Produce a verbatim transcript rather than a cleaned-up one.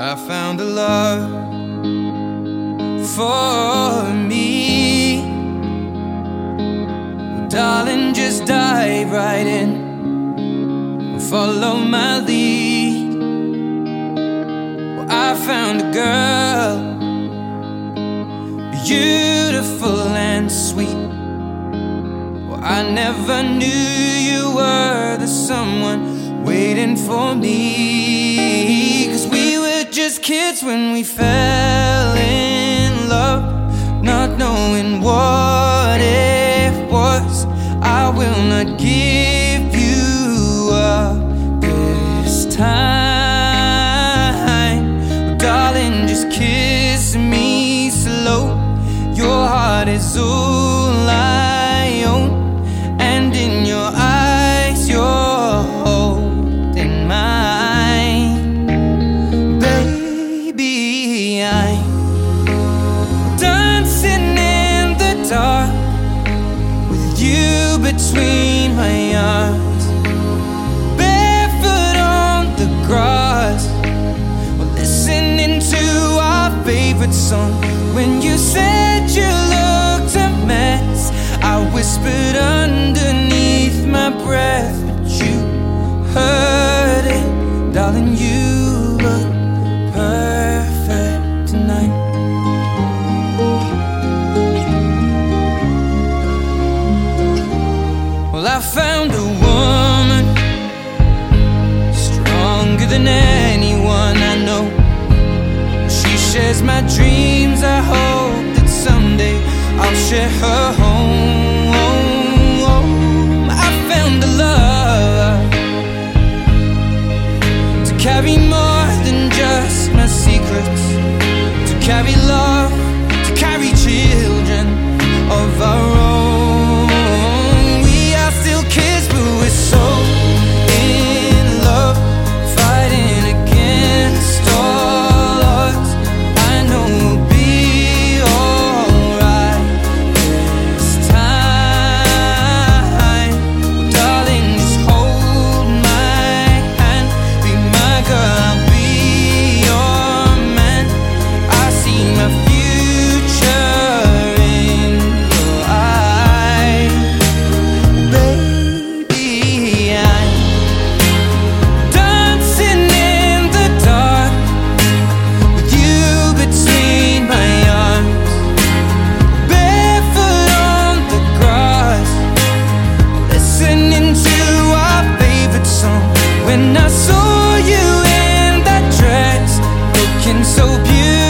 I found a love for me. Well, darling, just dive right in, follow my lead. Well, I found a girl, beautiful and sweet. Well, I never knew you were the someone waiting for me. 'Cause we were just kids when we fell in love, not knowing what it was. I will not give you up this time. Well, darling, just kiss me slow. Your heart is all I own, and in your eyes you're holding mine. Baby, I'm dancing in the dark with you between my arms, barefoot on the grass, listening to our favorite song. When you said you looked a mess, I whispered underneath my breath, but you heard it. Darling, you look perfect tonight. Well, I found a woman stronger than anyone I know. She shares my dreams. I hope that someday I'll share her home. I found a love to carry more than just my secrets, to carry love, to carry children of our own. We are still kids, but we're so in love, fighting against all odds. I know we'll be alright this time. Darling, just hold my hand, be my girl, I'll be your man. I see my future in your eyes. Baby, I'm dancing in the dark with you between my arms, barefoot on the grass, listening to our favorite song. When I saw you in that dress, looking so beautiful,